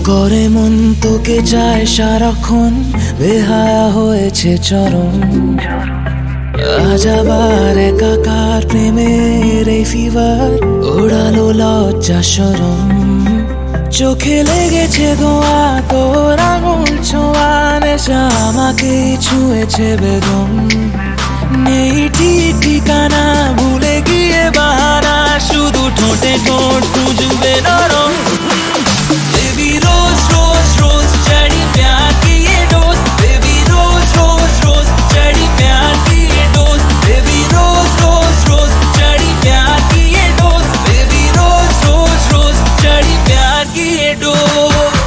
করে মন তোকে চায় সারাক্ষণ, বেহায়া হয়েছে চরম। আজ আবার একাকার প্রেমের এই ফিভার ওড়ালো লজ্জা শরম। চোখে লেগেছে গোয়া তোর আঙুল ছোঁয়া, নেশা আমাকে ছুঁয়েছে বেদম। নেই ঠিক ঠিকানা, ভুলে গিয়ে বাহানা, শুধু ঠোঁটে ঠোঁট খুঁজবে নরম। बेबी रोज रोज रोज चढ़ी प्यार की ये डोज, बेबी रोज रोज रोज चढ़ी प्यार की ये डोज, बेबी रोज रोज रोज चढ़ी प्यार की ये डोज, बेबी रोज रोज रोज चढ़ी प्यार की ये डोज।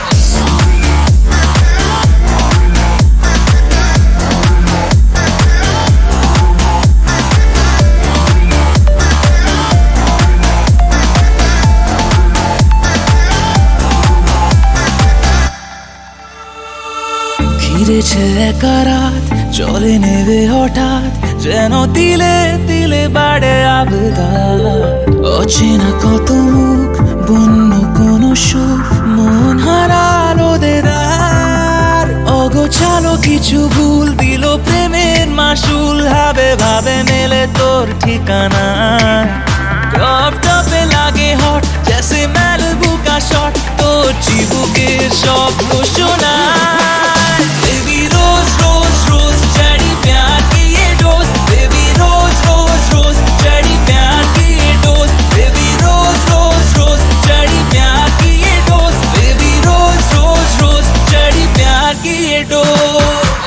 ফিরেছে একা রাত, চলে নেবে হঠাৎ, যেন তিলে তিলে বাড়ে আবদার। অচেনা কত মুখ, বন্য কোন সুখ, মন হারালো দেদার। অগোছালো কিছু ভুল দিল প্রেমের মাসুল, ভাবে ভাবে মেলে তোর ঠিকানা। টপ টপে লাগে হট, জেসে ম্যালিবু কা শট, তোর চিবুকের শব্দ শোনায়। बेबी रोज रोज रोज चढ़ी प्यार की ये डोज, बेबी रोज रोज रोज चढ़ी प्यार की ये डोज, बेबी रोज रोज रोज चढ़ी प्यार की ये डोज, बेबी रोज रोज रोज चढ़ी प्यार की ये डोज।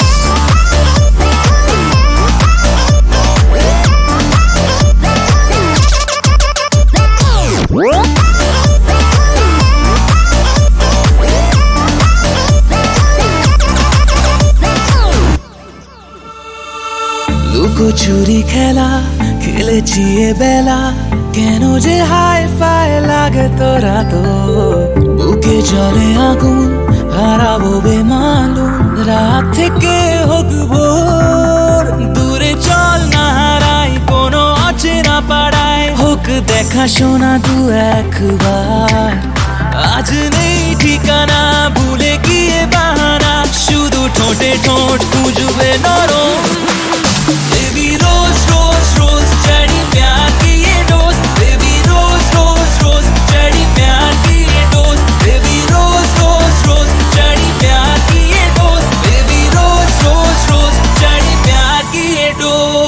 লুকোচুরি খেলা খেলেছি এ বেলা, কেন যে হাই ফাই লাগে তোরা তো। বুকে জলে আগুন, হারাবো বেমালুম, রাত থেকে হোক ভোর। দূরে চল না হারাই কোনো অচেনা পাড়ায়, হোক দেখা শোনা দু একবার। আজ নেই ঠিকানা, ভুলে গিয়ে বাহানা, শুধু ঠোঁটে ঠোঁট খুঁজবে নরম। बेबी रोज रोज रोज चढ़ी प्यार की ये डोज, बेबी रोज रोज रोज चढ़ी प्यार की ये डोज, बेबी रोज रोज रोज चढ़ी प्यार की ये डोज, बेबी रोज रोज रोज चढ़ी प्यार की ये डोज।